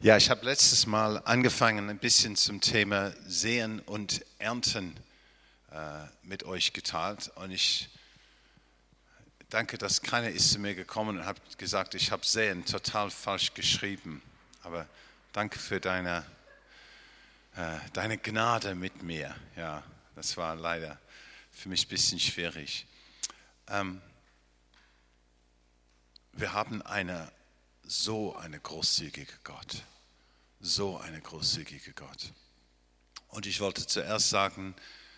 Ja, ich habe letztes Mal angefangen, ein bisschen zum Thema Säen und Ernten mit euch geteilt. Und ich danke, dass keiner ist zu mir gekommen und hat gesagt, ich habe Säen total falsch geschrieben. Aber danke für deine Gnade mit mir. Ja, das war leider für mich ein bisschen schwierig. Wir haben so eine großzügige Gott. So eine großzügige Gott. Und ich wollte zuerst sagen,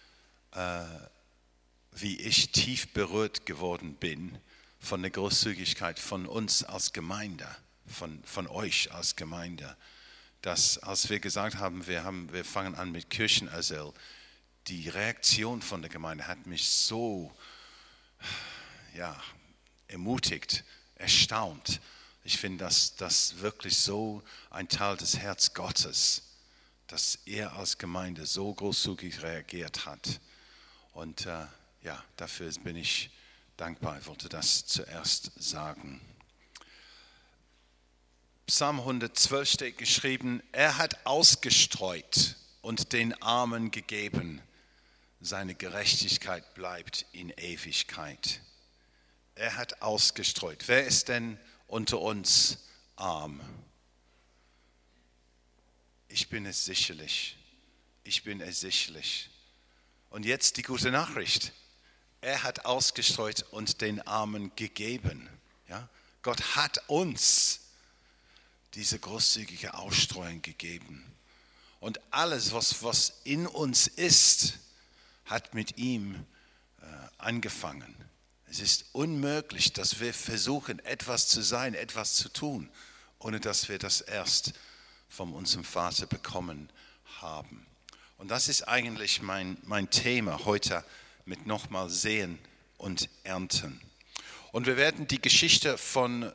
wie ich tief berührt geworden bin von der Großzügigkeit von uns als Gemeinde, von euch als Gemeinde. Dass, als wir gesagt haben, wir fangen an mit Kirchenasyl, die Reaktion von der Gemeinde hat mich so ermutigt, erstaunt. Ich finde, dass das wirklich so ein Teil des Herzens Gottes, dass er als Gemeinde so großzügig reagiert hat. Und dafür bin ich dankbar. Ich wollte das zuerst sagen. Psalm 112 steht geschrieben, er hat ausgestreut und den Armen gegeben. Seine Gerechtigkeit bleibt in Ewigkeit. Er hat ausgestreut. Wer ist denn unter uns arm? Ich bin es sicherlich. Und jetzt die gute Nachricht. Er hat ausgestreut und den Armen gegeben. Ja? Gott hat uns diese großzügige Ausstreuung gegeben. Und alles, was in uns ist, hat mit ihm angefangen. Es ist unmöglich, dass wir versuchen, etwas zu sein, etwas zu tun, ohne dass wir das erst von unserem Vater bekommen haben. Und das ist eigentlich mein Thema heute mit nochmal Säen und Ernten. Und wir werden die Geschichte von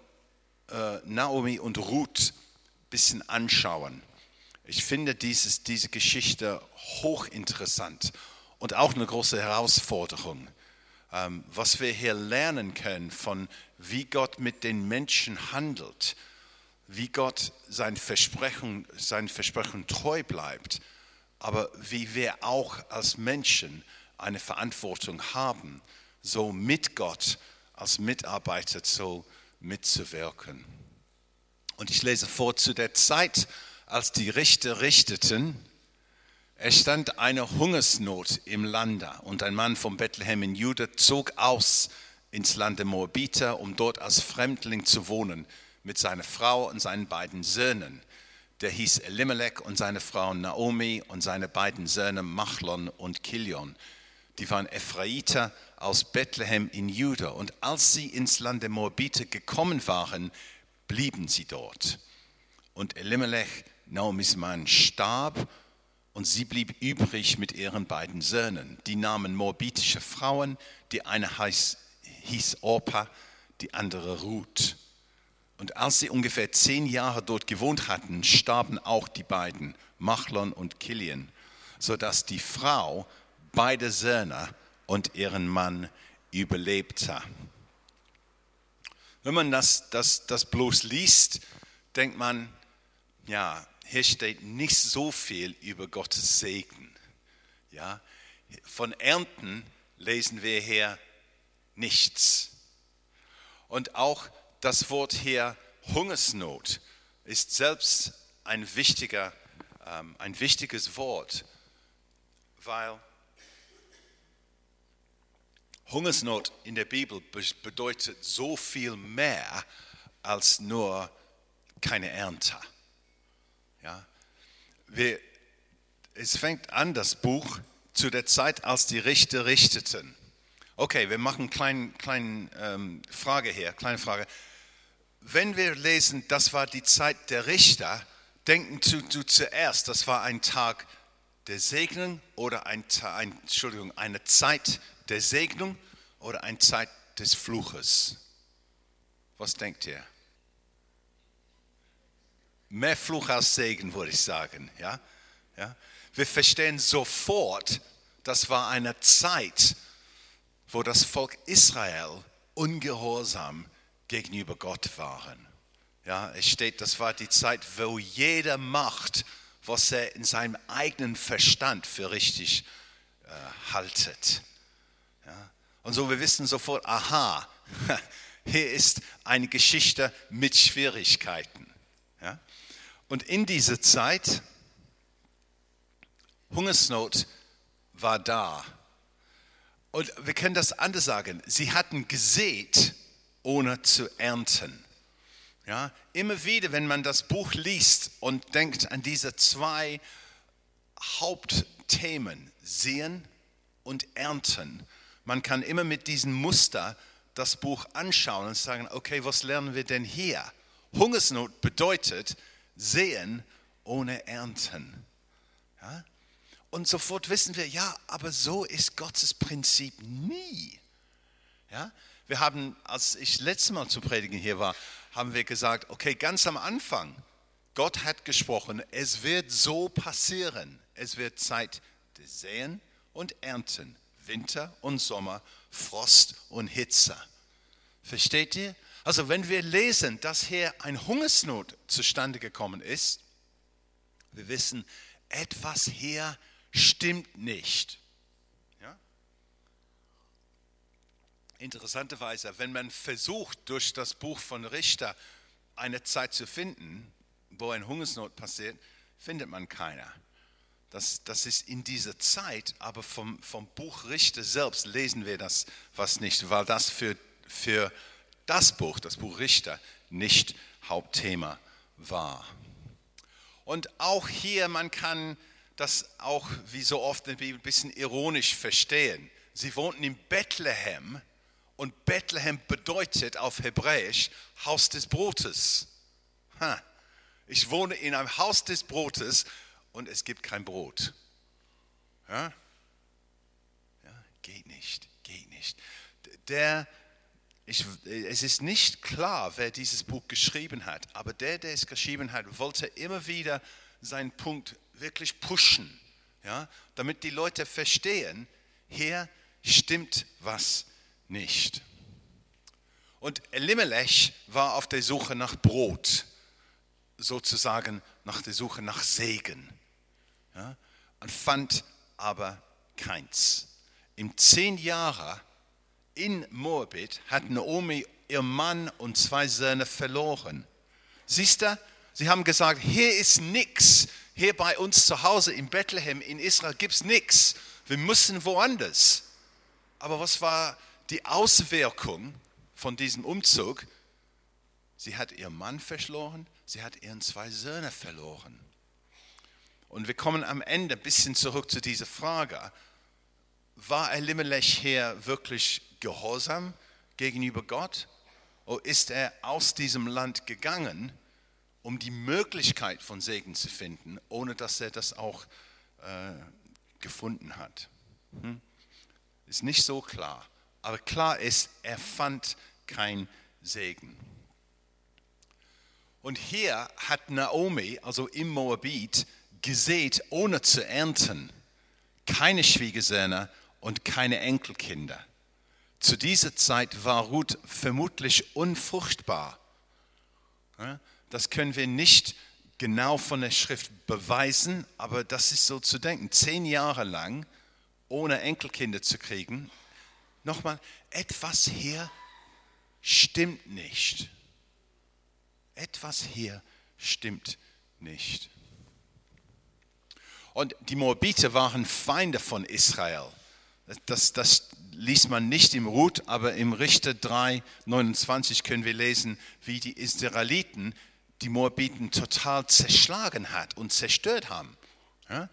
Naomi und Ruth ein bisschen anschauen. Ich finde diese Geschichte hochinteressant und auch eine große Herausforderung. Was wir hier lernen können von wie Gott mit den Menschen handelt, wie Gott sein Versprechen treu bleibt, aber wie wir auch als Menschen eine Verantwortung haben, so mit Gott als Mitarbeiter so mitzuwirken. Und ich lese vor, zu der Zeit, als die Richter richteten, es stand eine Hungersnot im Lande und ein Mann von Bethlehem in Juda zog aus ins Land der Moabiter, um dort als Fremdling zu wohnen, mit seiner Frau und seinen beiden Söhnen. Der hieß Elimelech und seine Frau Naomi und seine beiden Söhne Machlon und Kilion. Die waren Ephraiter aus Bethlehem in Juda. Und als sie ins Land der Moabiter gekommen waren, blieben sie dort. Und Elimelech, Naomis Mann, starb. Und sie blieb übrig mit ihren beiden Söhnen. Die nahmen moabitische Frauen, die eine hieß Orpa, die andere Ruth. Und als sie ungefähr 10 Jahre dort gewohnt hatten, starben auch die beiden, Machlon und Kilion, sodass die Frau beide Söhne und ihren Mann überlebte. Wenn man das bloß liest, denkt man, ja, hier steht nicht so viel über Gottes Segen. Ja? Von Ernten lesen wir hier nichts. Und auch das Wort hier Hungersnot ist selbst ein wichtiges Wort, weil Hungersnot in der Bibel bedeutet so viel mehr als nur keine Ernte. Ja, es fängt an, das Buch, zu der Zeit, als die Richter richteten. Okay, wir machen eine kleine Frage. Wenn wir lesen, das war die Zeit der Richter, denken du zuerst, das war ein Tag der Segnung oder eine Zeit der Segnung oder eine Zeit des Fluches? Was denkt ihr? Mehr Fluch als Segen, würde ich sagen. Ja? Wir verstehen sofort, das war eine Zeit, wo das Volk Israel ungehorsam gegenüber Gott waren. Ja, es steht, das war die Zeit, wo jeder macht, was er in seinem eigenen Verstand für richtig haltet. Ja? Und so, wir wissen sofort, aha, hier ist eine Geschichte mit Schwierigkeiten. Ja? Und in dieser Zeit, Hungersnot war da. Und wir können das anders sagen, sie hatten gesät, ohne zu ernten. Ja? Immer wieder, wenn man das Buch liest und denkt an diese zwei Hauptthemen, Sehen und Ernten, man kann immer mit diesem Muster das Buch anschauen und sagen, okay, was lernen wir denn hier? Hungersnot bedeutet Sehen ohne Ernten. Ja? Und sofort wissen wir, ja, aber so ist Gottes Prinzip nie. Ja? Wir haben, als ich letztes Mal zu predigen hier war, haben wir gesagt, okay, ganz am Anfang, Gott hat gesprochen, es wird so passieren. Es wird Zeit des Säen und Ernten, Winter und Sommer, Frost und Hitze. Versteht ihr? Also wenn wir lesen, dass hier eine Hungersnot zustande gekommen ist, wir wissen, etwas hier stimmt nicht. Ja? Interessanterweise, wenn man versucht, durch das Buch von Richter eine Zeit zu finden, wo eine Hungersnot passiert, findet man keine. Das ist in dieser Zeit, aber vom Buch Richter selbst lesen wir das was nicht, weil das für das Buch Richter, nicht Hauptthema war. Und auch hier, man kann das auch, wie so oft in der Bibel, ein bisschen ironisch verstehen. Sie wohnten in Bethlehem und Bethlehem bedeutet auf Hebräisch Haus des Brotes. Ich wohne in einem Haus des Brotes und es gibt kein Brot. Ja? Ja, geht nicht. Es ist nicht klar, wer dieses Buch geschrieben hat, aber der es geschrieben hat, wollte immer wieder seinen Punkt wirklich pushen, ja, damit die Leute verstehen, hier stimmt was nicht. Und Elimelech war auf der Suche nach Brot, sozusagen nach der Suche nach Segen, ja, und fand aber keins. In 10 Jahren in Moabit hat Naomi ihr Mann und 2 Söhne verloren. Siehst du, sie haben gesagt, hier ist nichts. Hier bei uns zu Hause in Bethlehem in Israel gibt es nichts. Wir müssen woanders. Aber was war die Auswirkung von diesem Umzug? Sie hat ihren Mann verloren, sie hat ihren 2 Söhne verloren. Und wir kommen am Ende ein bisschen zurück zu dieser Frage. War Elimelech hier wirklich gehorsam gegenüber Gott? Oder ist er aus diesem Land gegangen, um die Möglichkeit von Segen zu finden, ohne dass er das auch gefunden hat? Ist nicht so klar. Aber klar ist, er fand keinen Segen. Und hier hat Naomi, also im Moabit, gesät, ohne zu ernten. Keine Schwiegersöhne und keine Enkelkinder. Zu dieser Zeit war Ruth vermutlich unfruchtbar. Das können wir nicht genau von der Schrift beweisen, aber das ist so zu denken. 10 Jahre lang ohne Enkelkinder zu kriegen. Nochmal, etwas hier stimmt nicht. Etwas hier stimmt nicht. Und die Moabiter waren Feinde von Israel. Das liest man nicht im Ruth, aber im Richter 3,29 können wir lesen, wie die Israeliten die Moabiten total zerschlagen hat und zerstört haben. Ja?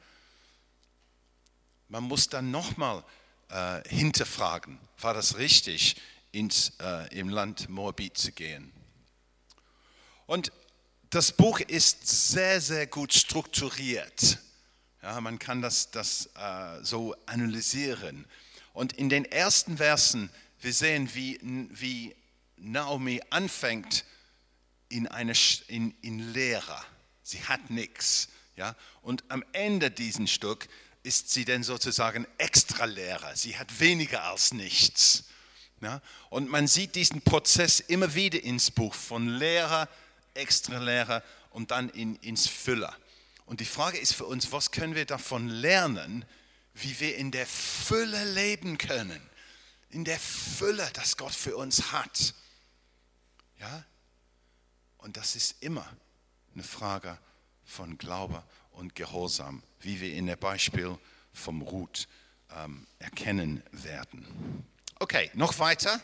Man muss dann nochmal hinterfragen, war das richtig, im Land Moabit zu gehen. Und das Buch ist sehr, sehr gut strukturiert. Ja, man kann das so analysieren. Und in den ersten Versen, wir sehen, wie Naomi anfängt in Leere. Sie hat nichts. Ja? Und am Ende dieses Stück ist sie dann sozusagen extra Leere. Sie hat weniger als nichts. Ja? Und man sieht diesen Prozess immer wieder ins Buch, von Leere, extra leere und dann ins Füller. Und die Frage ist für uns, was können wir davon lernen, wie wir in der Fülle leben können? In der Fülle, das Gott für uns hat. Ja? Und das ist immer eine Frage von Glaube und Gehorsam, wie wir in dem Beispiel vom Ruth erkennen werden. Okay, noch weiter.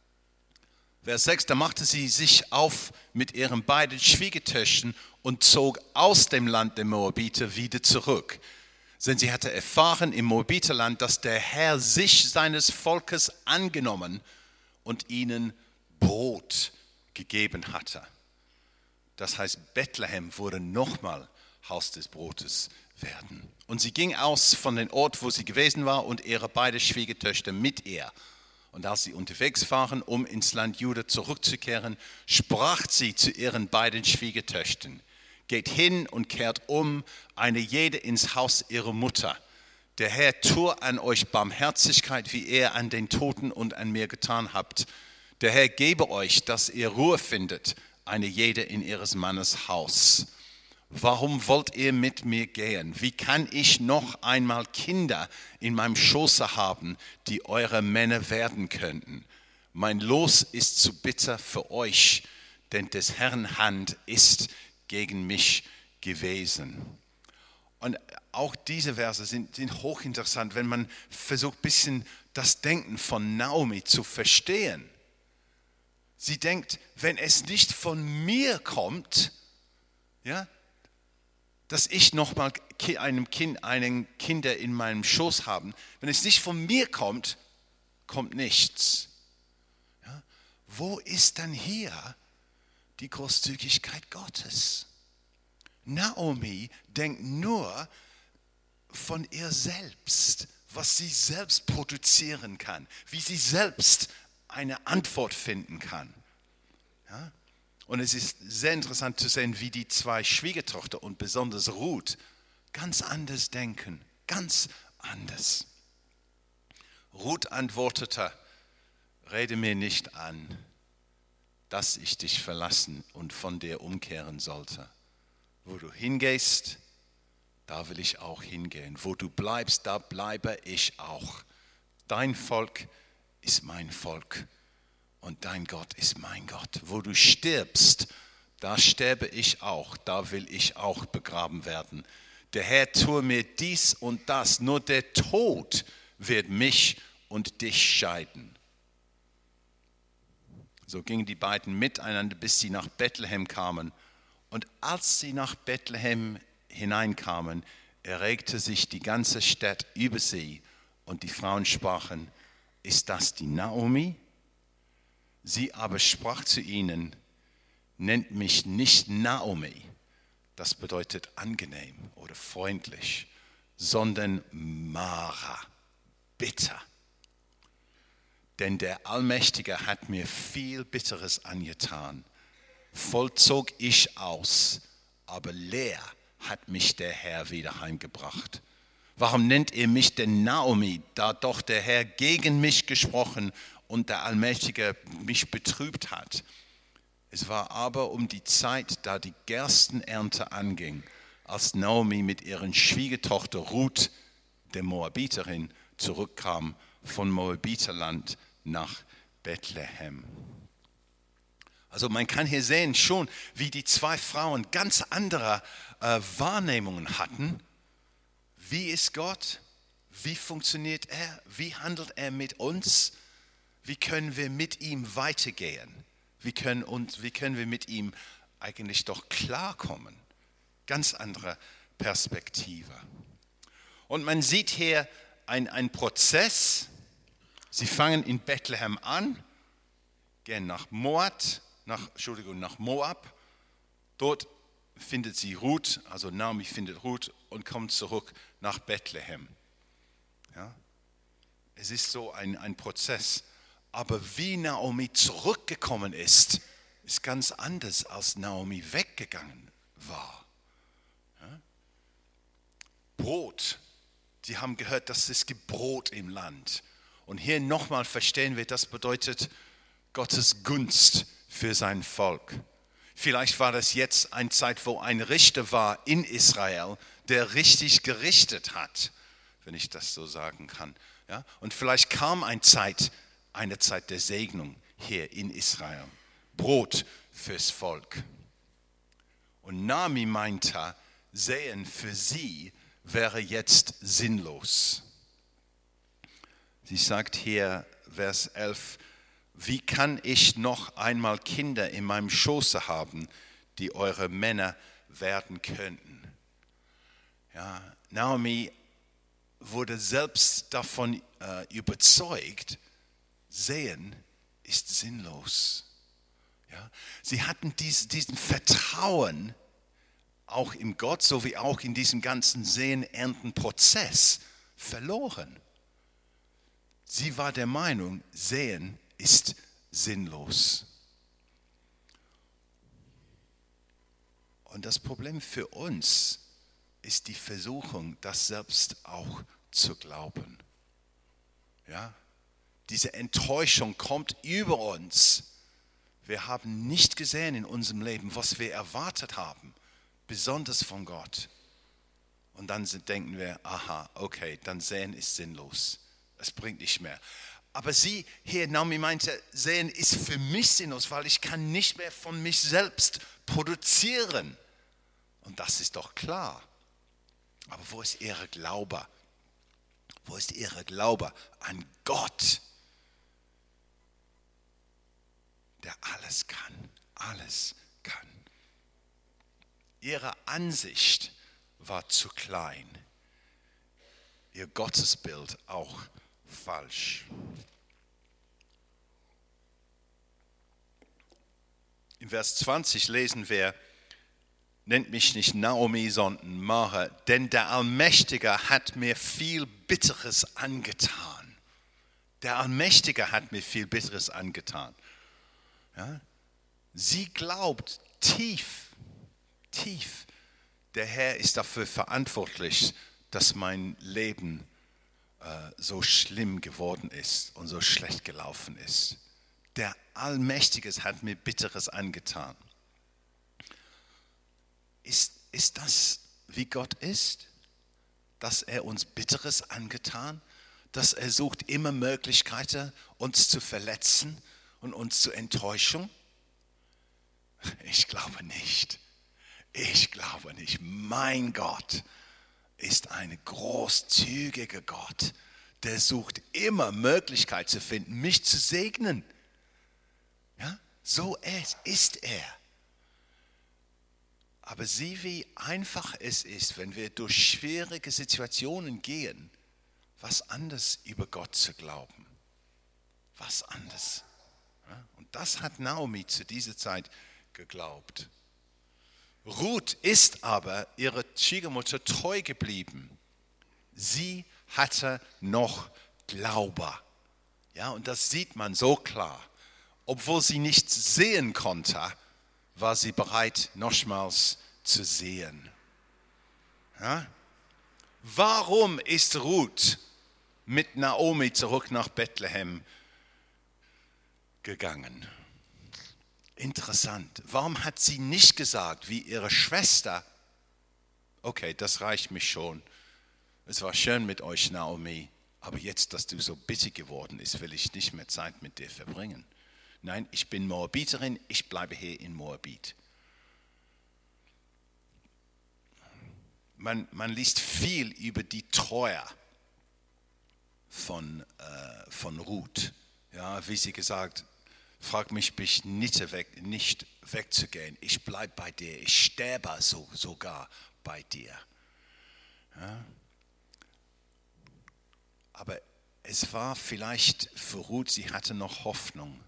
Vers 6, da machte sie sich auf mit ihren beiden Schwiegertöchtern und zog aus dem Land der Moabiter wieder zurück. Denn sie hatte erfahren im Moabiterland, dass der Herr sich seines Volkes angenommen und ihnen Brot gegeben hatte. Das heißt, Bethlehem wurde nochmal Haus des Brotes werden. Und sie ging aus von dem Ort, wo sie gewesen war, und ihre beiden Schwiegertöchter mit ihr. Und als sie unterwegs waren, um ins Land Juda zurückzukehren, sprach sie zu ihren beiden Schwiegertöchtern: Geht hin und kehrt um, eine jede ins Haus ihrer Mutter. Der Herr tue an euch Barmherzigkeit, wie er an den Toten und an mir getan habt. Der Herr gebe euch, dass ihr Ruhe findet, eine jede in ihres Mannes Haus. Warum wollt ihr mit mir gehen? Wie kann ich noch einmal Kinder in meinem Schoße haben, die eure Männer werden könnten? Mein Los ist zu bitter für euch, denn des Herrn Hand ist gegen mich gewesen. Und auch diese Verse sind hochinteressant, wenn man versucht, ein bisschen das Denken von Naomi zu verstehen. Sie denkt, wenn es nicht von mir kommt, ja, dass ich nochmal einen Kinder in meinem Schoß haben, wenn es nicht von mir kommt, kommt nichts. Ja, wo ist dann hier die Großzügigkeit Gottes? Naomi denkt nur von ihr selbst, was sie selbst produzieren kann, wie sie selbst eine Antwort finden kann. Ja? Und es ist sehr interessant zu sehen, wie die zwei Schwiegertochter und besonders Ruth ganz anders denken, ganz anders. Ruth antwortete: Rede mir nicht an, dass ich dich verlassen und von dir umkehren sollte. Wo du hingehst, da will ich auch hingehen. Wo du bleibst, da bleibe ich auch. Dein Volk ist mein Volk und dein Gott ist mein Gott. Wo du stirbst, da sterbe ich auch, da will ich auch begraben werden. Der Herr tue mir dies und das, nur der Tod wird mich und dich scheiden. So gingen die beiden miteinander, bis sie nach Bethlehem kamen. Und als sie nach Bethlehem hineinkamen, erregte sich die ganze Stadt über sie. Und die Frauen sprachen: Ist das die Naomi? Sie aber sprach zu ihnen: Nennt mich nicht Naomi, das bedeutet angenehm oder freundlich, sondern Mara, bitter. Denn der Allmächtige hat mir viel Bitteres angetan. Vollzog ich aus, aber leer hat mich der Herr wieder heimgebracht. Warum nennt ihr mich denn Naomi, da doch der Herr gegen mich gesprochen und der Allmächtige mich betrübt hat? Es war aber um die Zeit, da die Gerstenernte anging, als Naomi mit ihren Schwiegertochter Ruth, der Moabiterin, zurückkam von Moabiterland nach Bethlehem. Also man kann hier sehen schon, wie die zwei Frauen ganz andere Wahrnehmungen hatten. Wie ist Gott? Wie funktioniert er? Wie handelt er mit uns? Wie können wir mit ihm weitergehen? Wie können wir mit ihm eigentlich doch klarkommen? Ganz andere Perspektive. Und man sieht hier einen Prozess. Sie fangen in Bethlehem an, gehen nach Moab. Dort findet sie Ruth, also Naomi findet Ruth und kommt zurück nach Bethlehem. Ja? Es ist so ein Prozess. Aber wie Naomi zurückgekommen ist, ist ganz anders, als Naomi weggegangen war. Ja? Brot. Sie haben gehört, dass es gibt Brot im Land. Und hier nochmal verstehen wir, das bedeutet Gottes Gunst für sein Volk. Vielleicht war das jetzt eine Zeit, wo ein Richter war in Israel, der richtig gerichtet hat, wenn ich das so sagen kann. Ja? Und vielleicht kam eine Zeit der Segnung hier in Israel. Brot fürs Volk. Und Naomi meinte, Säen für sie wäre jetzt sinnlos. Sie sagt hier, Vers 11, wie kann ich noch einmal Kinder in meinem Schoße haben, die eure Männer werden könnten? Ja, Naomi wurde selbst davon überzeugt, Säen ist sinnlos. Ja, sie hatten diesen Vertrauen auch in Gott, sowie auch in diesem ganzen Säen-Ernten-Prozess verloren. Sie war der Meinung, Säen ist sinnlos. Und das Problem für uns ist die Versuchung, das selbst auch zu glauben. Ja? Diese Enttäuschung kommt über uns. Wir haben nicht gesehen in unserem Leben, was wir erwartet haben, besonders von Gott. Und dann denken wir, aha, okay, dann Säen ist sinnlos. Es bringt nicht mehr. Aber sie hier, Naomi meinte, Säen ist für mich sinnlos, weil ich kann nicht mehr von mich selbst produzieren. Und das ist doch klar. Aber wo ist ihre Glaube? Wo ist ihre Glaube an Gott, der alles kann, alles kann? Ihre Ansicht war zu klein. Ihr Gottesbild auch falsch. In Vers 20 lesen wir, nennt mich nicht Naomi, sondern Mara, denn der Allmächtige hat mir viel Bitteres angetan. Der Allmächtige hat mir viel Bitteres angetan. Ja? Sie glaubt tief, der Herr ist dafür verantwortlich, dass mein Leben so schlimm geworden ist und so schlecht gelaufen ist. Der Allmächtige hat mir Bitteres angetan. Ist das, wie Gott ist? Dass er uns Bitteres angetan? Dass er sucht immer Möglichkeiten, uns zu verletzen und uns zu enttäuschen? Ich glaube nicht. Ich glaube nicht. Mein Gott ist ein großzügiger Gott, der sucht immer Möglichkeiten zu finden, mich zu segnen. Ja? So ist er. Aber sieh, wie einfach es ist, wenn wir durch schwierige Situationen gehen, was anderes über Gott zu glauben. Was anderes. Ja? Und das hat Naomi zu dieser Zeit geglaubt. Ruth ist aber ihrer Schwiegermutter treu geblieben. Sie hatte noch Glaube. Ja, und das sieht man so klar. Obwohl sie nichts sehen konnte, war sie bereit, nochmals zu sehen. Ja? Warum ist Ruth mit Naomi zurück nach Bethlehem gegangen? Interessant. Warum hat sie nicht gesagt, wie ihre Schwester, okay, das reicht mich schon. Es war schön mit euch, Naomi, aber jetzt, dass du so bitter geworden bist, will ich nicht mehr Zeit mit dir verbringen. Nein, ich bin Moabiterin, ich bleibe hier in Moabit. Man liest viel über die Treue von Ruth. Ja, wie sie gesagt, frag mich nicht wegzugehen. Ich bleibe bei dir. Ich sterbe sogar bei dir. Ja? Aber es war vielleicht für Ruth, sie hatte noch Hoffnung.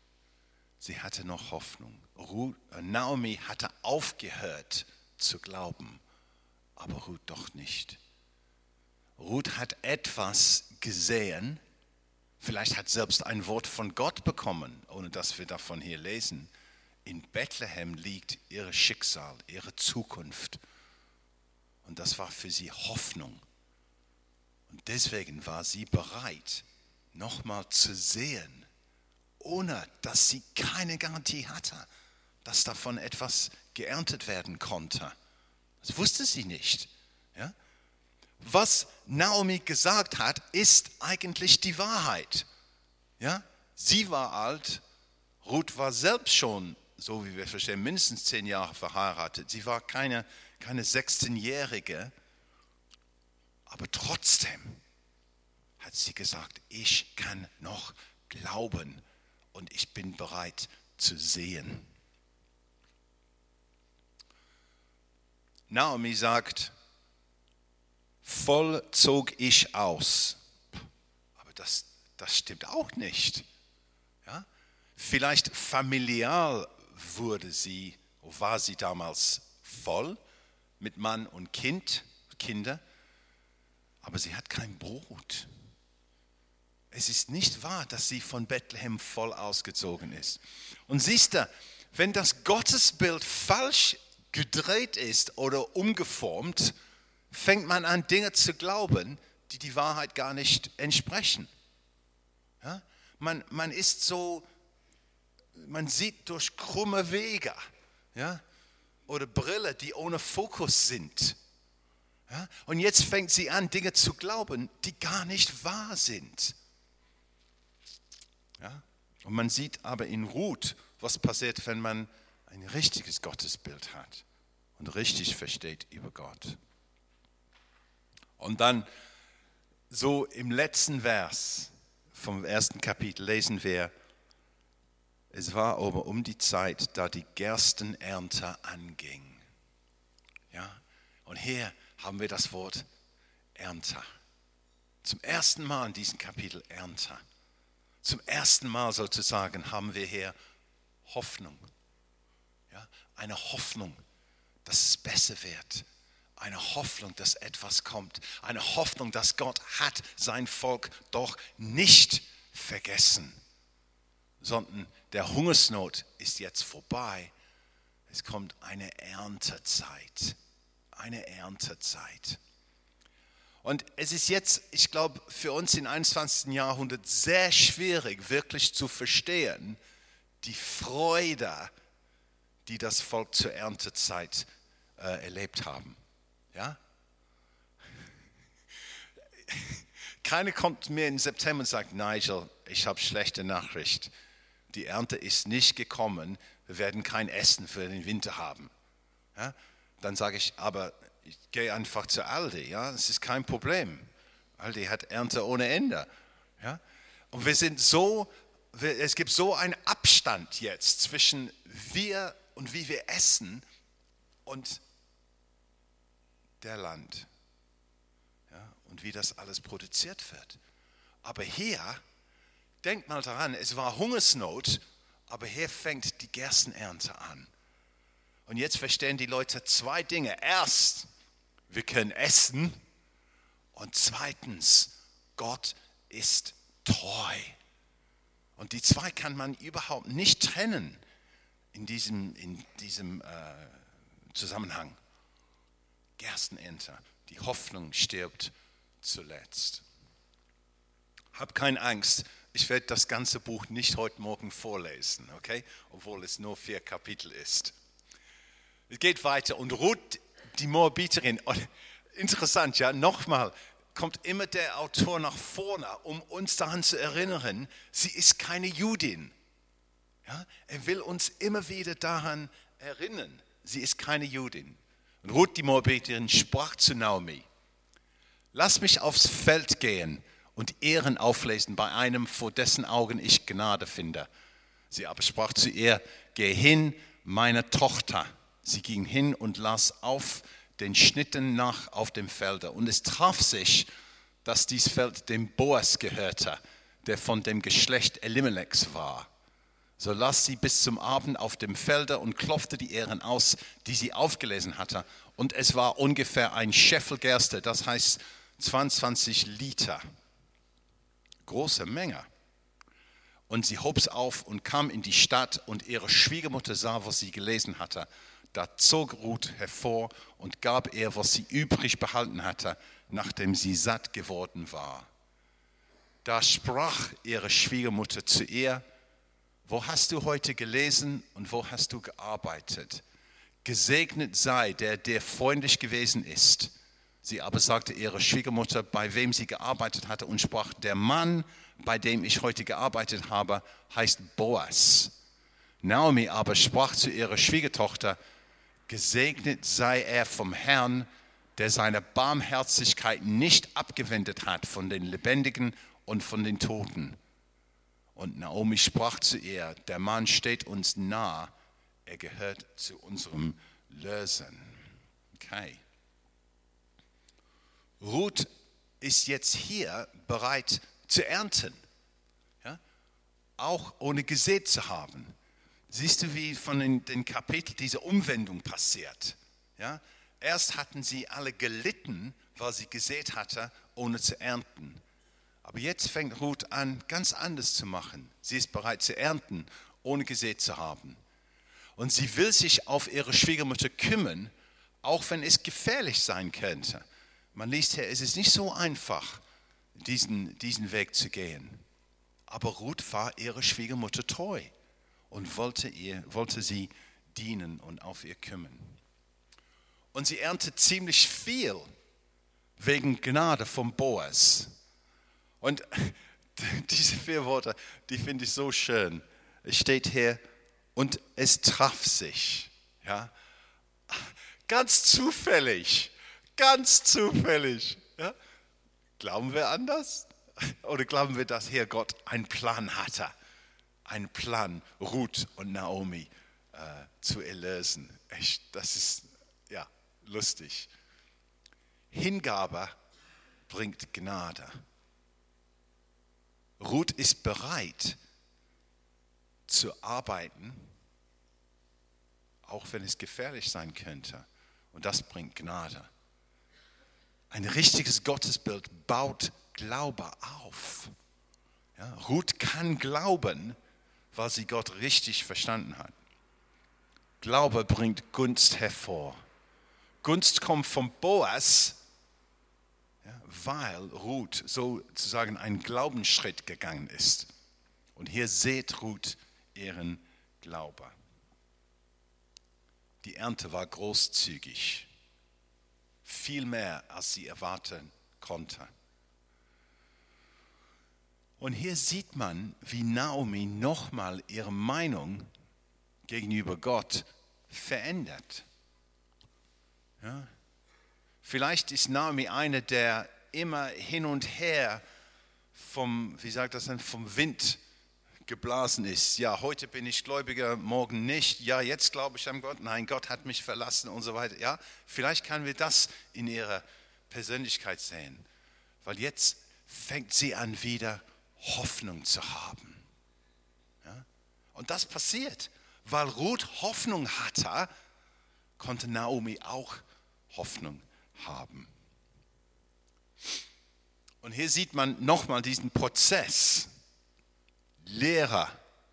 Naomi hatte aufgehört zu glauben, aber Ruth doch nicht. Ruth hat etwas gesehen. Vielleicht hat selbst ein Wort von Gott bekommen, ohne dass wir davon hier lesen. In Bethlehem liegt ihr Schicksal, ihre Zukunft. Und das war für sie Hoffnung. Und deswegen war sie bereit, nochmal zu sehen, ohne dass sie keine Garantie hatte, dass davon etwas geerntet werden konnte. Das wusste sie nicht. Ja? Was Naomi gesagt hat, ist eigentlich die Wahrheit. Ja? Sie war alt, Ruth war selbst schon, so wie wir verstehen, mindestens 10 Jahre verheiratet. Sie war keine 16-Jährige, aber trotzdem hat sie gesagt, ich kann noch glauben und ich bin bereit zu sehen. Naomi sagt, voll zog ich aus. Aber das stimmt auch nicht. Ja? Vielleicht familial war sie damals voll mit Mann und Kinder, aber sie hat kein Brot. Es ist nicht wahr, dass sie von Bethlehem voll ausgezogen ist. Und siehst du, wenn das Gottesbild falsch gedreht ist oder umgeformt, fängt man an, Dinge zu glauben, die die Wahrheit gar nicht entsprechen. Ja? Man sieht durch krumme Wege, ja? Oder Brille, die ohne Fokus sind. Ja? Und jetzt fängt sie an, Dinge zu glauben, die gar nicht wahr sind. Ja? Und man sieht aber in Ruth, was passiert, wenn man ein richtiges Gottesbild hat und richtig versteht über Gott. Und dann so im letzten Vers vom 1. Kapitel lesen wir, es war aber um die Zeit, da die Gerstenernte anging. Ja? Und hier haben wir das Wort Ernte. Zum ersten Mal in diesem Kapitel Ernte. Zum ersten Mal sozusagen haben wir hier Hoffnung. Ja? Eine Hoffnung, dass es besser wird. Eine Hoffnung, dass etwas kommt. Eine Hoffnung, dass Gott hat sein Volk doch nicht vergessen. Sondern der Hungersnot ist jetzt vorbei. Es kommt eine Erntezeit. Eine Erntezeit. Und es ist jetzt, ich glaube, für uns im 21. Jahrhundert sehr schwierig, wirklich zu verstehen, die Freude, die das Volk zur Erntezeit erlebt haben. Ja? Keiner kommt mir im September und sagt, Nigel, ich habe schlechte Nachricht. Die Ernte ist nicht gekommen, wir werden kein Essen für den Winter haben. Ja? Dann sage ich, aber ich gehe einfach zu Aldi, ja, das ist kein Problem. Aldi hat Ernte ohne Ende. Ja? Und es gibt so einen Abstand jetzt zwischen wir und wie wir essen und der Land. Ja? Und wie das alles produziert wird. Aber hier, denkt mal daran, es war Hungersnot, aber hier fängt die Gerstenernte an. Und jetzt verstehen die Leute 2 Dinge. Erst, wir können essen. Und zweitens, Gott ist treu. Und die 2 kann man überhaupt nicht trennen in diesem Zusammenhang. Gerstenernte, die Hoffnung stirbt zuletzt. Hab keine Angst, ich werde das ganze Buch nicht heute Morgen vorlesen, okay? Obwohl es nur 4 Kapitel ist. Es geht weiter und Ruth, die Moabiterin, interessant, ja, nochmal, kommt immer der Autor nach vorne, um uns daran zu erinnern, sie ist keine Judin. Ja? Er will uns immer wieder daran erinnern, sie ist keine Judin. Und Ruth, die Moabiterin, sprach zu Naomi, lass mich aufs Feld gehen und Ehren auflesen bei einem, vor dessen Augen ich Gnade finde. Sie aber sprach zu ihr, geh hin, meine Tochter. Sie ging hin und las auf den Schnitten nach auf dem Felde. Und es traf sich, dass dies Feld dem Boas gehörte, der von dem Geschlecht Elimelechs war. So las sie bis zum Abend auf dem Felde und klopfte die Ähren aus, die sie aufgelesen hatte. Und es war ungefähr ein Scheffel Gerste, das heißt 22 Liter. Große Menge. Und sie hob's auf und kam in die Stadt und ihre Schwiegermutter sah, was sie gelesen hatte. Da zog Ruth hervor und gab ihr, was sie übrig behalten hatte, nachdem sie satt geworden war. Da sprach ihre Schwiegermutter zu ihr, wo hast du heute gelesen und wo hast du gearbeitet? Gesegnet sei, der dir freundlich gewesen ist. Sie aber sagte ihrer Schwiegermutter, bei wem sie gearbeitet hatte, und sprach, der Mann, bei dem ich heute gearbeitet habe, heißt Boas. Naomi aber sprach zu ihrer Schwiegertochter, gesegnet sei er vom Herrn, der seine Barmherzigkeit nicht abgewendet hat von den Lebendigen und von den Toten. Und Naomi sprach zu ihr, der Mann steht uns nah, er gehört zu unserem Lösen. Okay. Ruth ist jetzt hier bereit zu ernten, ja? Auch ohne gesät zu haben. Siehst du, wie von den Kapiteln diese Umwendung passiert? Ja? Erst hatten sie alle gelitten, weil sie gesät hatte, ohne zu ernten. Aber jetzt fängt Ruth an, ganz anders zu machen. Sie ist bereit zu ernten, ohne gesät zu haben. Und sie will sich auf ihre Schwiegermutter kümmern, auch wenn es gefährlich sein könnte. Man liest hier, es ist nicht so einfach, diesen Weg zu gehen. Aber Ruth war ihrer Schwiegermutter treu und wollte sie dienen und auf ihr kümmern. Und sie erntet ziemlich viel wegen Gnade vom Boas. Und diese 4 Worte, die finde ich so schön. Es steht hier, und es traf sich. Ja? Ganz zufällig. Ja? Glauben wir anders? Oder glauben wir, dass hier Gott einen Plan hatte? Einen Plan, Ruth und Naomi zu erlösen. Das ist ja lustig. Hingabe bringt Gnade. Ruth ist bereit zu arbeiten, auch wenn es gefährlich sein könnte. Und das bringt Gnade. Ein richtiges Gottesbild baut Glaube auf. Ja, Ruth kann glauben, weil sie Gott richtig verstanden hat. Glaube bringt Gunst hervor. Gunst kommt vom Boas, ja, weil Ruth sozusagen einen Glaubensschritt gegangen ist. Und hier seht Ruth ihren Glaube. Die Ernte war großzügig, viel mehr, als sie erwarten konnte. Und hier sieht man, wie Naomi nochmal ihre Meinung gegenüber Gott verändert. Ja? Vielleicht ist Naomi eine, der immer hin und her vom Wind geblasen ist. Ja, heute bin ich Gläubiger, morgen nicht. Ja, jetzt glaube ich an Gott. Nein, Gott hat mich verlassen und so weiter. Ja, vielleicht können wir das in ihrer Persönlichkeit sehen. Weil jetzt fängt sie an, wieder Hoffnung zu haben. Ja? Und das passiert. Weil Ruth Hoffnung hatte, konnte Naomi auch Hoffnung haben. Und hier sieht man nochmal diesen Prozess. Lehre.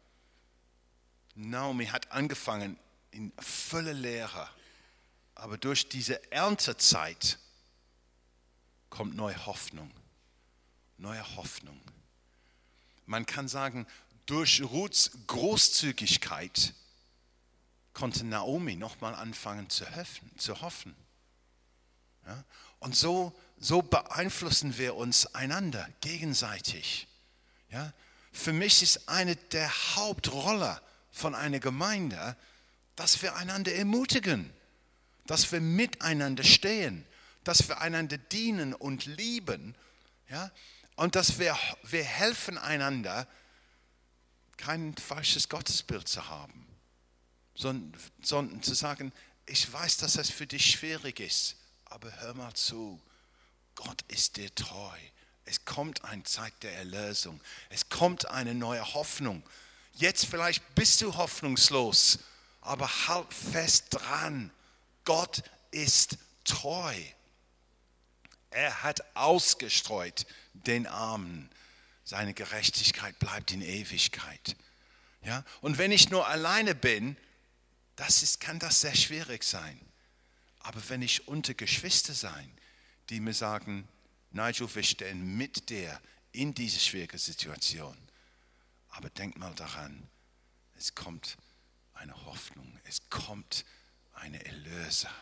Naomi hat angefangen in voller Lehre. Aber durch diese Erntezeit kommt neue Hoffnung. Neue Hoffnung. Man kann sagen, durch Ruths Großzügigkeit konnte Naomi nochmal anfangen zu hoffen. Ja? Und so beeinflussen wir uns einander gegenseitig. Ja? Für mich ist eine der Hauptrollen von einer Gemeinde, dass wir einander ermutigen, dass wir miteinander stehen, dass wir einander dienen und lieben, ja? Und dass wir helfen einander, kein falsches Gottesbild zu haben, sondern zu sagen, ich weiß, dass das für dich schwierig ist, aber hör mal zu, Gott ist dir treu. Es kommt eine Zeit der Erlösung. Es kommt eine neue Hoffnung. Jetzt vielleicht bist du hoffnungslos, aber halt fest dran. Gott ist treu. Er hat ausgestreut den Armen. Seine Gerechtigkeit bleibt in Ewigkeit. Ja? Und wenn ich nur alleine bin, kann das sehr schwierig sein. Aber wenn ich unter Geschwister sein, die mir sagen, Nigel, wir stehen mit dir in diese schwierige Situation. Aber denk mal daran, es kommt eine Hoffnung, es kommt ein Erlöser,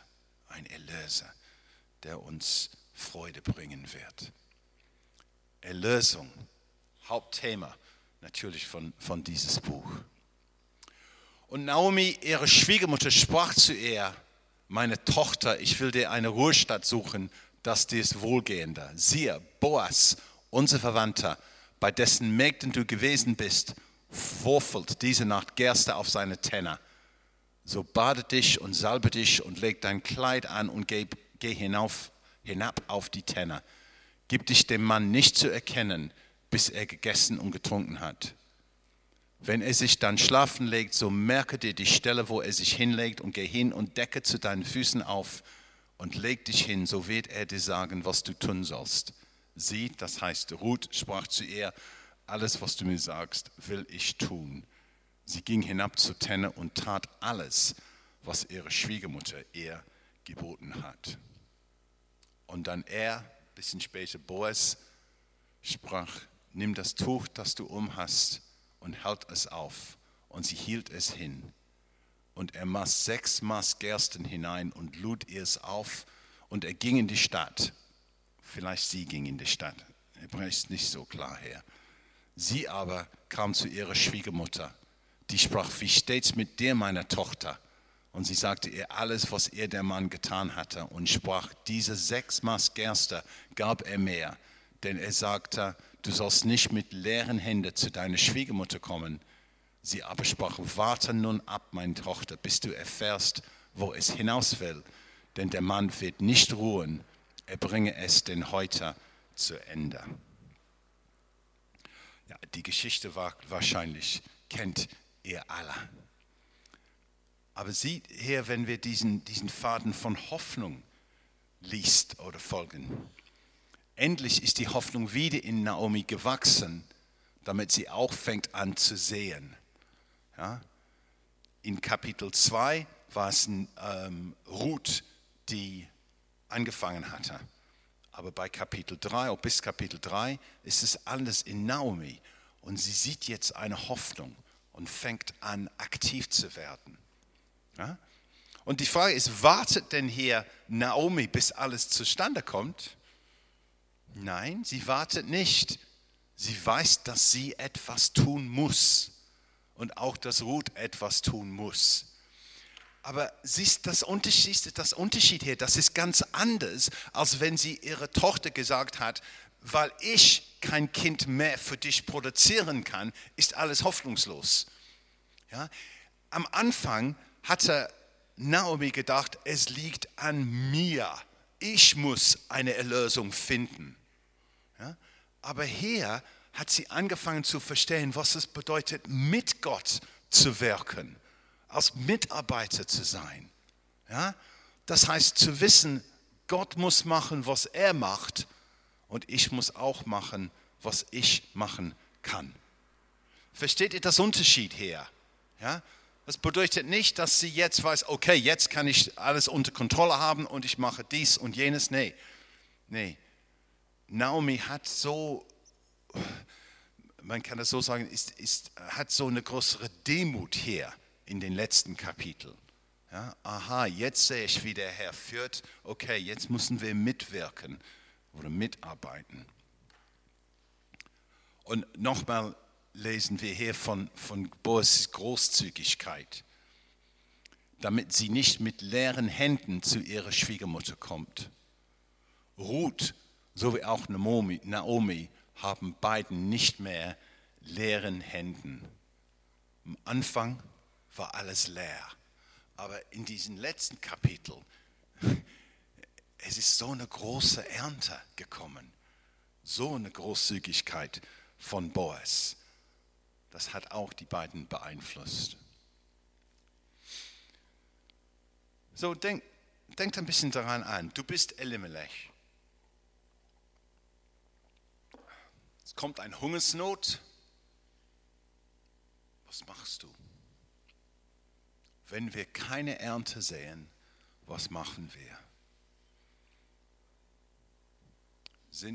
der uns Freude bringen wird. Erlösung, Hauptthema natürlich von dieses Buch. Und Naomi, ihre Schwiegermutter, sprach zu ihr: Meine Tochter, ich will dir eine Ruhestadt suchen, dass dir ist wohlgehender. Siehe, Boas, unser Verwandter, bei dessen Mägden du gewesen bist, würfelt diese Nacht Gerste auf seine Tenner. So bade dich und salbe dich und leg dein Kleid an und geh hinab auf die Tenner. Gib dich dem Mann nicht zu erkennen, bis er gegessen und getrunken hat. Wenn er sich dann schlafen legt, so merke dir die Stelle, wo er sich hinlegt, und geh hin und decke zu deinen Füßen auf und leg dich hin, so wird er dir sagen, was du tun sollst. Sie, das heißt Ruth, sprach zu ihr: Alles, was du mir sagst, will ich tun. Sie ging hinab zur Tenne und tat alles, was ihre Schwiegermutter ihr geboten hat. Und dann ein bisschen später Boas, sprach: Nimm das Tuch, das du umhast, und halt es auf. Und sie hielt es hin. Und er maß 6 Maß Gersten hinein und lud ihr es auf. Und er ging in die Stadt. Vielleicht sie ging in die Stadt. Hebräisch ist nicht so klar her. Sie aber kam zu ihrer Schwiegermutter. Die sprach: Wie steht's mit dir, meine Tochter? Und sie sagte ihr alles, was ihr der Mann getan hatte. Und sprach: Diese 6 Maß Gerste gab er mir. Denn er sagte: Du sollst nicht mit leeren Händen zu deiner Schwiegermutter kommen. Sie aber sprach: Warte nun ab, meine Tochter, bis du erfährst, wo es hinaus will. Denn der Mann wird nicht ruhen, er bringe es denn heute zu Ende. Ja, die Geschichte wahrscheinlich kennt ihr alle. Aber seht hier, wenn wir diesen Faden von Hoffnung liest oder folgen, endlich ist die Hoffnung wieder in Naomi gewachsen, damit sie auch fängt an zu sehen. Ja? In Kapitel 2 war es Ruth, die angefangen hatte. Aber bei Kapitel 3, oder bis Kapitel 3, ist es alles in Naomi. Und sie sieht jetzt eine Hoffnung und fängt an, aktiv zu werden. Ja? Und die Frage ist, wartet denn hier Naomi, bis alles zustande kommt? Nein, sie wartet nicht. Sie weiß, dass sie etwas tun muss. Und auch, dass Ruth etwas tun muss. Aber siehst das Unterschied hier, das ist ganz anders, als wenn sie ihrer Tochter gesagt hat: Weil ich kein Kind mehr für dich produzieren kann, ist alles hoffnungslos. Ja? Am Anfang hatte Naomi gedacht, es liegt an mir. Ich muss eine Erlösung finden. Ja? Aber hier hat sie angefangen zu verstehen, was es bedeutet, mit Gott zu wirken, als Mitarbeiter zu sein. Ja? Das heißt zu wissen, Gott muss machen, was er macht, und ich muss auch machen, was ich machen kann. Versteht ihr das Unterschied hier? Ja? Das bedeutet nicht, dass sie jetzt weiß, okay, jetzt kann ich alles unter Kontrolle haben und ich mache dies und jenes. Nee. Naomi hat so, man kann das so sagen, hat so eine größere Demut hier in den letzten Kapiteln. Ja, aha, jetzt sehe ich, wie der Herr führt. Okay, jetzt müssen wir mitwirken oder mitarbeiten. Und nochmal lesen wir hier von Boas Großzügigkeit, damit sie nicht mit leeren Händen zu ihrer Schwiegermutter kommt. Ruth sowie auch Naomi haben beiden nicht mehr leeren Händen. Am Anfang war alles leer, aber in diesen letzten Kapiteln, es ist so eine große Ernte gekommen, so eine Großzügigkeit von Boas. Das hat auch die beiden beeinflusst. So, denkt ein bisschen daran an. Du bist Elimelech. Es kommt eine Hungersnot. Was machst du? Wenn wir keine Ernte sehen, was machen wir?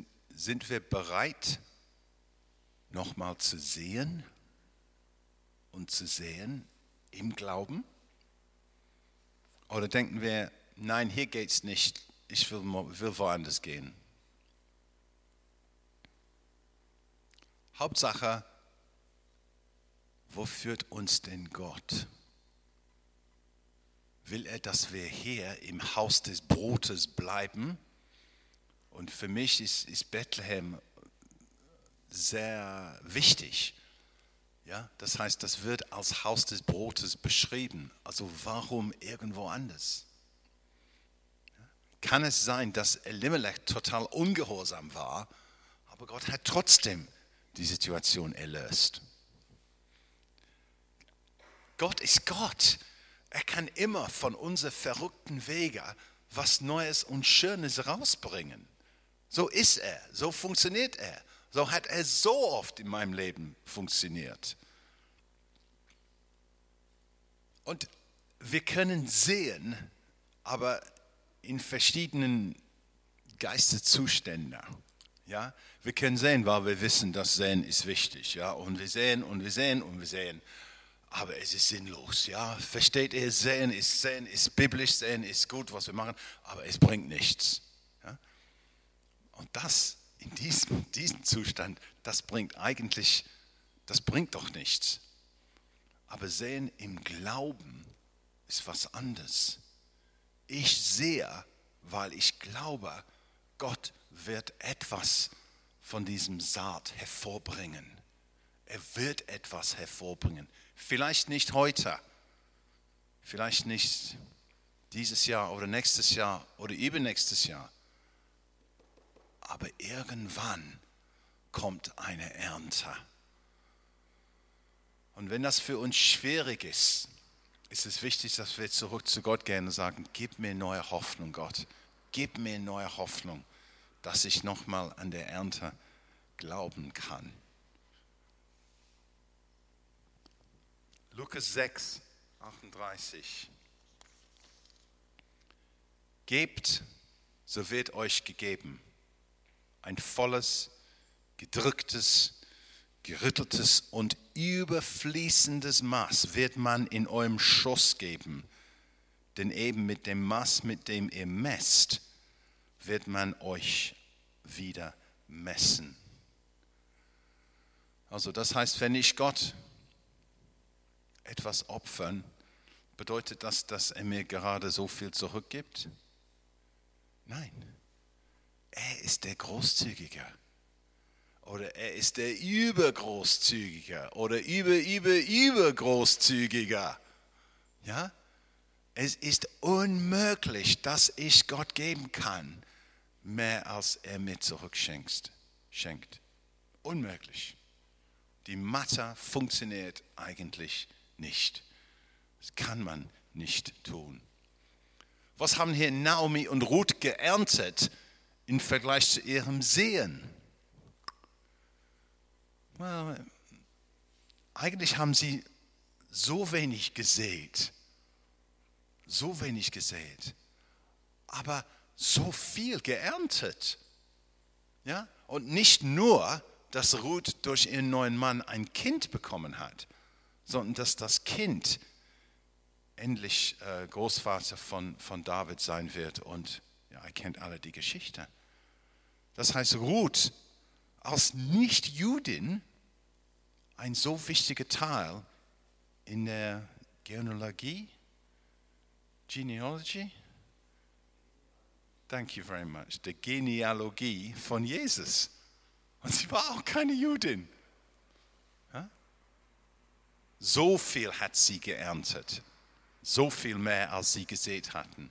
Sind wir bereit, nochmal zu sehen und zu sehen im Glauben? Oder denken wir, nein, hier geht es nicht, ich will woanders gehen? Hauptsache, wo führt uns denn Gott? Will er, dass wir hier im Haus des Brotes bleiben? Und für mich ist Bethlehem sehr wichtig. Ja, das heißt, das wird als Haus des Brotes beschrieben. Also warum irgendwo anders? Kann es sein, dass Elimelech total ungehorsam war, aber Gott hat trotzdem die Situation erlöst? Gott ist Gott. Er kann immer von unseren verrückten Wegen was Neues und Schönes rausbringen. So ist er, so funktioniert er. So hat er so oft in meinem Leben funktioniert. Und wir können sehen, aber in verschiedenen Geisteszuständen. Ja? Wir können sehen, weil wir wissen, dass Sehen ist wichtig. Ja? Und wir sehen und wir sehen und wir sehen. Aber es ist sinnlos. Ja? Versteht ihr, Sehen ist biblisch, Sehen ist gut, was wir machen, aber es bringt nichts. Ja? Und das, in diesem Zustand, das bringt doch nichts. Aber Sehen im Glauben ist was anderes. Ich sehe, weil ich glaube, Gott wird etwas von diesem Saat hervorbringen. Er wird etwas hervorbringen. Vielleicht nicht heute, vielleicht nicht dieses Jahr oder nächstes Jahr oder übernächstes Jahr. Aber irgendwann kommt eine Ernte. Und wenn das für uns schwierig ist, ist es wichtig, dass wir zurück zu Gott gehen und sagen, gib mir neue Hoffnung, Gott. Gib mir neue Hoffnung, dass ich nochmal an der Ernte glauben kann. Lukas 6, 38. Gebt, so wird euch gegeben. Ein volles, gedrücktes, gerütteltes und überfließendes Maß wird man in eurem Schoß geben. Denn eben mit dem Maß, mit dem ihr messt, wird man euch wieder messen. Also das heißt, wenn ich Gott etwas opfern, bedeutet das, dass er mir gerade so viel zurückgibt? Nein. Er ist der Großzügige. Oder er ist der Übergroßzügige. Oder übergroßzügiger. Ja? Es ist unmöglich, dass ich Gott geben kann, mehr als er mir zurückschenkt. Unmöglich. Die Mathe funktioniert eigentlich nicht. Das kann man nicht tun. Was haben hier Naomi und Ruth geerntet im Vergleich zu ihrem Sehen? Well, eigentlich haben sie so wenig gesät, aber so viel geerntet. Ja? Und nicht nur, dass Ruth durch ihren neuen Mann ein Kind bekommen hat, sondern dass das Kind endlich Großvater von David sein wird. Und ja, ihr kennt alle die Geschichte. Das heißt, Ruth als Nicht-Judin ein so wichtiger Teil in der Genealogy. Thank you very much. Der Genealogie von Jesus. Und sie war auch keine Judin. Ja? So viel hat sie geerntet. So viel mehr, als sie gesät hatten.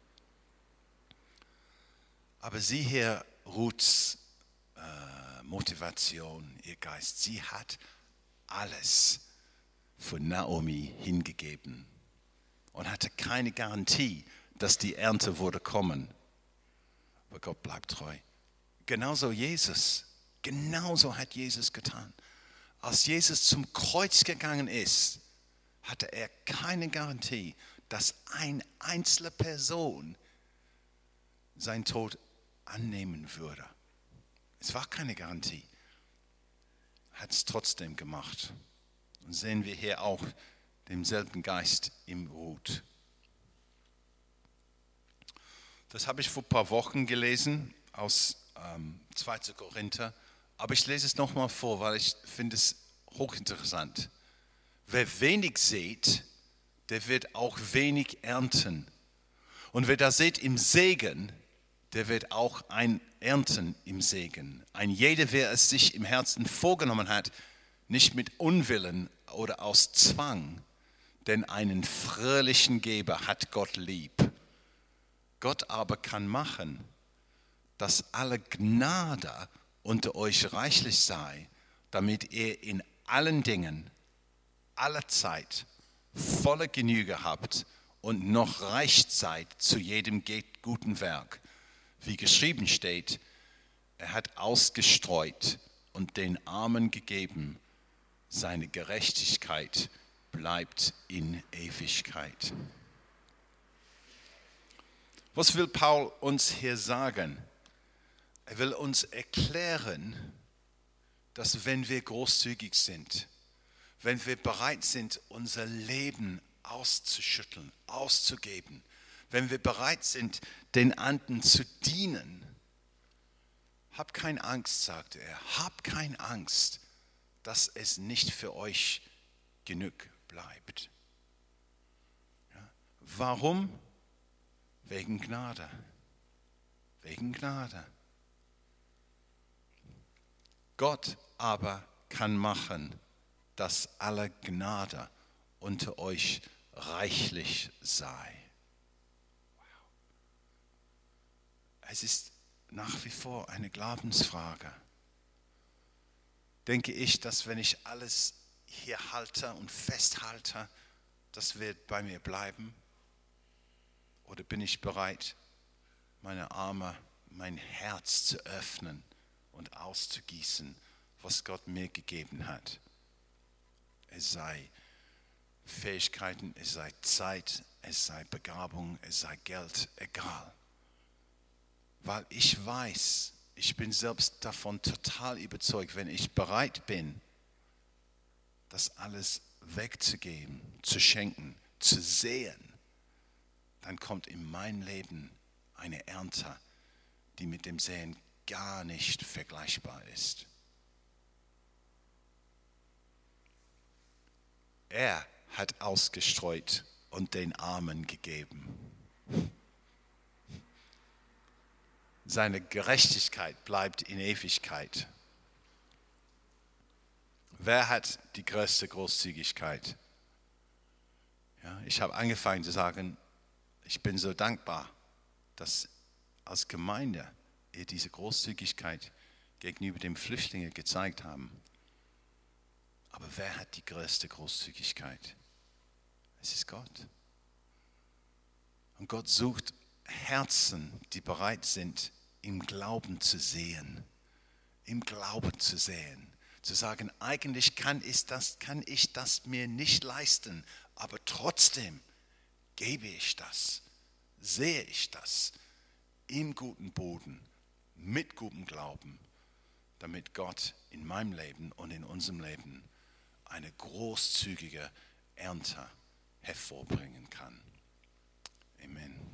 Aber sieh hier Ruths Motivation, ihr Geist. Sie hat alles für Naomi hingegeben und hatte keine Garantie, dass die Ernte würde kommen. Aber Gott bleibt treu. Genauso Jesus. Genauso hat Jesus getan. Als Jesus zum Kreuz gegangen ist, hatte er keine Garantie, dass eine einzelne Person seinen Tod annehmen würde. Es war keine Garantie. Hat es trotzdem gemacht. Und sehen wir hier auch denselben Geist im Ruth. Das habe ich vor ein paar Wochen gelesen aus 2. Korinther. Aber ich lese es nochmal vor, weil ich finde es hochinteressant. Wer wenig sät, der wird auch wenig ernten. Und wer da sät im Segen, der wird auch ein ernten im Segen. Ein jeder, wer es sich im Herzen vorgenommen hat, nicht mit Unwillen oder aus Zwang, denn einen fröhlichen Geber hat Gott lieb. Gott aber kann machen, dass alle Gnade unter euch reichlich sei, damit ihr in allen Dingen, aller Zeit, volle Genüge habt und noch reich seid zu jedem guten Werk. Wie geschrieben steht, er hat ausgestreut und den Armen gegeben, seine Gerechtigkeit bleibt in Ewigkeit. Was will Paul uns hier sagen? Er will uns erklären, dass wenn wir großzügig sind, wenn wir bereit sind, unser Leben auszuschütteln, auszugeben, wenn wir bereit sind, den anderen zu dienen, habt keine Angst, sagte er, habt keine Angst, dass es nicht für euch genug bleibt. Ja. Warum? Wegen Gnade. Wegen Gnade. Gott aber kann machen, dass alle Gnade unter euch reichlich sei. Wow. Es ist nach wie vor eine Glaubensfrage. Denke ich, dass wenn ich alles hier halte und festhalte, das wird bei mir bleiben? Oder bin ich bereit, meine Arme, mein Herz zu öffnen und auszugießen, was Gott mir gegeben hat? Es sei Fähigkeiten, es sei Zeit, es sei Begabung, es sei Geld, egal. Weil ich weiß, ich bin selbst davon total überzeugt, wenn ich bereit bin, das alles wegzugeben, zu schenken, zu sehen, dann kommt in mein Leben eine Ernte, die mit dem Säen gar nicht vergleichbar ist. Er hat ausgestreut und den Armen gegeben. Seine Gerechtigkeit bleibt in Ewigkeit. Wer hat die größte Großzügigkeit? Ja, ich habe angefangen zu sagen, ich bin so dankbar, dass als Gemeinde ihr diese Großzügigkeit gegenüber den Flüchtlingen gezeigt haben. Aber wer hat die größte Großzügigkeit? Es ist Gott. Und Gott sucht Herzen, die bereit sind, im Glauben zu sehen. Im Glauben zu sehen. Zu sagen, eigentlich kann ich das mir nicht leisten, aber trotzdem gebe ich das, sehe ich das im guten Boden, mit gutem Glauben, damit Gott in meinem Leben und in unserem Leben eine großzügige Ernte hervorbringen kann. Amen.